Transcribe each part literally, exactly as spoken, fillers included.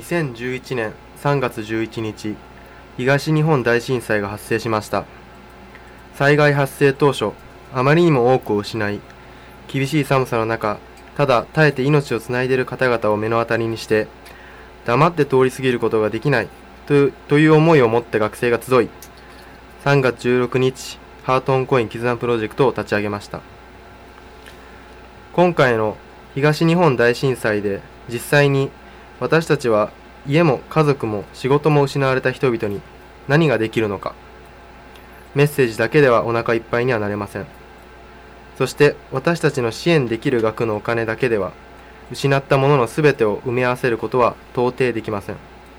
にせんじゅういちねんさんがつじゅういちにち、東日本大震災が発生しました。災害発生当初、あまりにも多くを失い、厳しい寒さの中、ただ耐えて命をつないでいる方々を目の当たりにして、黙って通り過ぎることができないという、という思いを持って学生が集い、さんがつじゅうろくにち、ハートオンコイン絆プロジェクトを立ち上げました。今回の東日本大震災で実際に私たちは家も家族も仕事も失われた人々に何ができるのか。メッセージだけではお腹いっぱいにはなれません。そして私たちの支援できる額のお金だけでは失ったもののすべてを埋め合わせることは到底できません。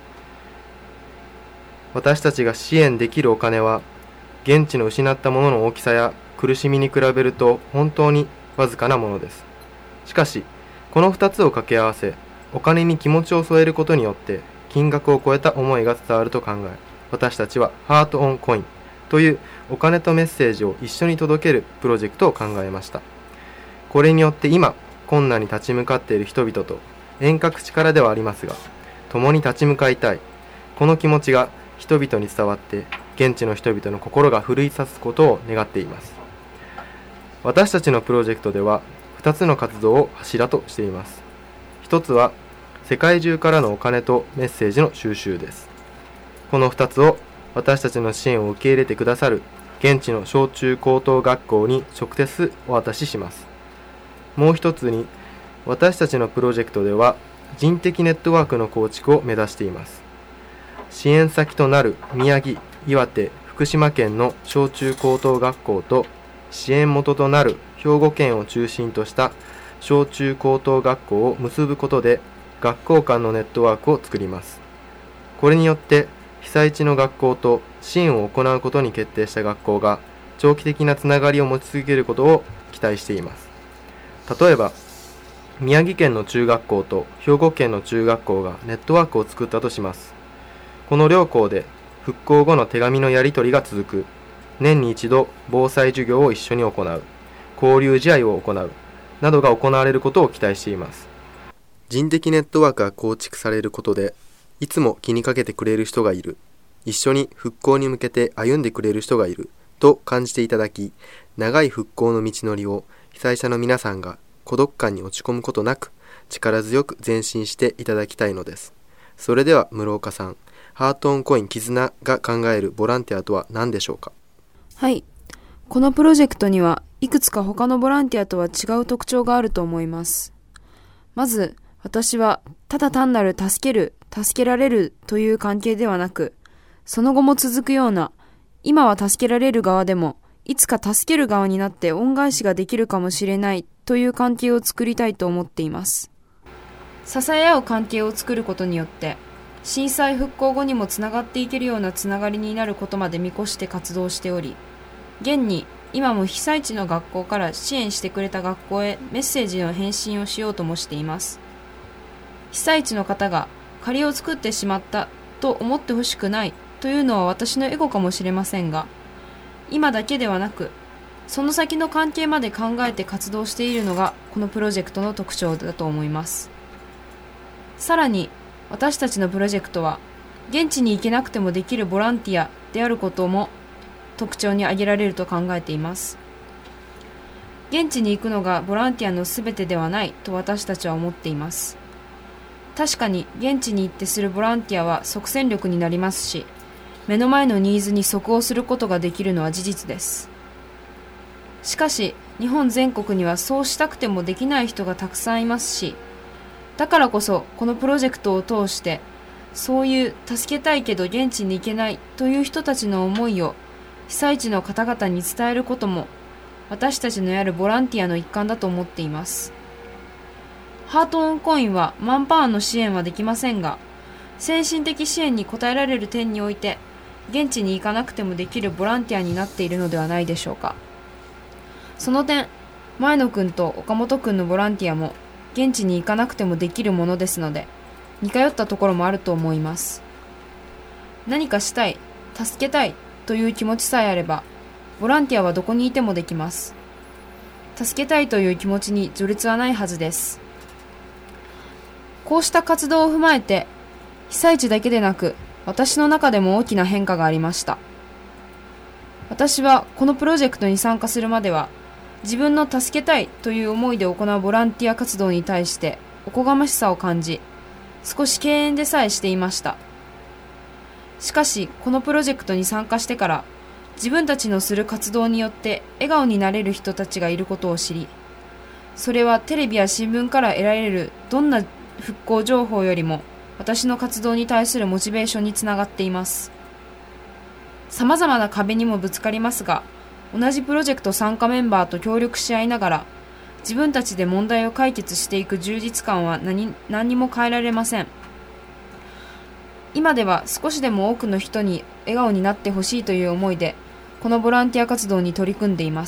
私たちが支援できるお金は現地の失ったものの大きさや苦しみに比べると本当にわずかなものです。しかしこのふたつを掛け合わせ、お金に気持ちを添えることによって金額を超えた思いが伝わると考え、私たちはハートオンコインというお金とメッセージを一緒に届けるプロジェクトを考えました。これによって今困難に立ち向かっている人々と遠隔地からではありますが、共に立ち向かいたい、この気持ちが人々に伝わって現地の人々の心が奮い立つことを願っています。私たちのプロジェクトではふたつの活動を柱としています。ひとつは世界中からのお金とメッセージの収集です。このふたつを私たちの支援を受け入れてくださる現地の小中高等学校に直接お渡しします。もう一つに、私たちのプロジェクトでは人的ネットワークの構築を目指しています。支援先となる宮城、岩手、福島県の小中高等学校と支援元となる兵庫県を中心とした小中高等学校を結ぶことで学校間のネットワークを作ります。これによって被災地の学校と支援を行うことに決定した学校が長期的なつながりを持ち続けることを期待しています。例えば、宮城県の中学校と兵庫県の中学校がネットワークを作ったとします。この両校で復興後の手紙のやり取りが続く、年に一度防災授業を一緒に行う、交流試合を行う、などが行われることを期待しています。人的ネットワークが構築されることで、いつも気にかけてくれる人がいる、一緒に復興に向けて歩んでくれる人がいると感じていただき、長い復興の道のりを被災者の皆さんが孤独感に落ち込むことなく力強く前進していただきたいのです。それでは室岡さん、ハートオンコイン絆が考えるボランティアとは何でしょうか？ はい、このプロジェクトにはいくつか他のボランティアとは違う特徴があると思います。まず、私はただ単なる助ける、助けられるという関係ではなく、その後も続くような、今は助けられる側でもいつか助ける側になって恩返しができるかもしれないという関係を作りたいと思っています。支え合う関係を作ることによって震災復興後にもつながっていけるようなつながりになることまで見越して活動しており、現に今も被災地の学校から支援してくれた学校へメッセージの返信をしようともしています。被災地の方が借りを作ってしまったと思ってほしくないというのは私のエゴかもしれませんが、今だけではなくその先の関係まで考えて活動しているのがこのプロジェクトの特徴だと思います。さらに私たちのプロジェクトは現地に行けなくてもできるボランティアであることも特徴に挙げられると考えています。現地に行くのがボランティアのすべてではないと私たちは思っています。確かに現地に行ってするボランティアは即戦力になりますし、目の前のニーズに即応することができるのは事実です。しかし日本全国にはそうしたくてもできない人がたくさんいますし、だからこそこのプロジェクトを通してそういう助けたいけど現地に行けないという人たちの思いを被災地の方々に伝えることも私たちのやるボランティアの一環だと思っています。ハートオンコインはマンパワーの支援はできませんが、精神的支援に応えられる点において現地に行かなくてもできるボランティアになっているのではないでしょうか。その点、前野くんと岡本くんのボランティアも現地に行かなくてもできるものですので、似通ったところもあると思います。何かしたい、助けたいという気持ちさえあれば、ボランティアはどこにいてもできます。助けたいという気持ちに序列はないはずです。こうした活動を踏まえて、 被災地だけでなく、私の中でも大きな変化がありました。私はこのプロジェクトに参加するまでは、自分の助けたいという思いで行うボランティア活動に対しておこがましさを感じ、少し敬遠でさえしていました。しかし、このプロジェクトに参加してから、自分たちのする活動によって笑顔になれる人たちがいることを知り、それはテレビや新聞から得られるどんな復興情報よりも私の活動に対するモチベーションにつながっています。様々な壁にもぶつかりますが、同じプロジェクト参加メンバーと協力し合いながら、自分たちで問題を解決していく充実感は何、何にも変えられません。今では少しでも多くの人に笑顔になってほしいという思いで、このボランティア活動に取り組んでいます。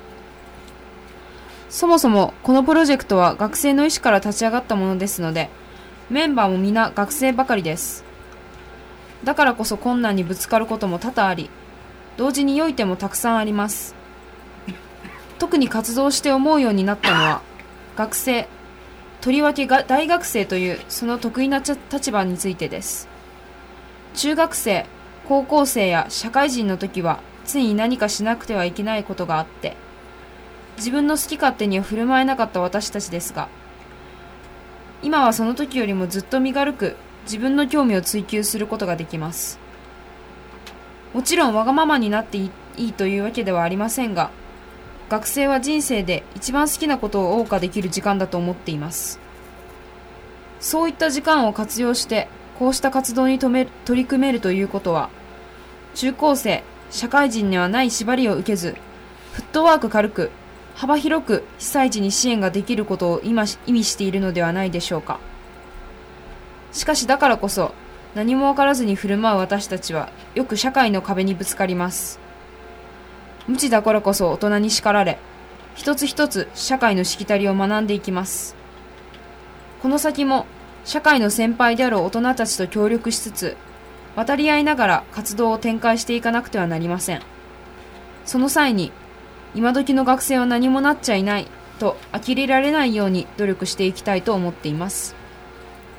そもそもこのプロジェクトは学生の意思から立ち上がったものですので、メンバーも皆学生ばかりです。だからこそ困難にぶつかることも多々あり、同時に良い点もたくさんあります。特に活動して思うようになったのは、学生、とりわけが大学生というその得意な立場についてです。中学生、高校生や社会人の時は常に何かしなくてはいけないことがあって、自分の好き勝手には振る舞えなかった私たちですが、今はその時よりもずっと身軽く自分の興味を追求することができます。もちろんわがままになっていいというわけではありませんが、学生は人生で一番好きなことを謳歌できる時間だと思っています。そういった時間を活用してこうした活動に取り組めるということは、中高生、社会人にはない縛りを受けず、フットワーク軽く、幅広く被災地に支援ができることを今意味しているのではないでしょうか。しかしだからこそ、何も分からずに振る舞う私たちはよく社会の壁にぶつかります。無知だからこそ大人に叱られ、一つ一つ社会のしきたりを学んでいきます。この先も社会の先輩である大人たちと協力しつつ、渡り合いながら活動を展開していかなくてはなりません。その際に、今時の学生は何もなっちゃいないと呆れられないように努力していきたいと思っています。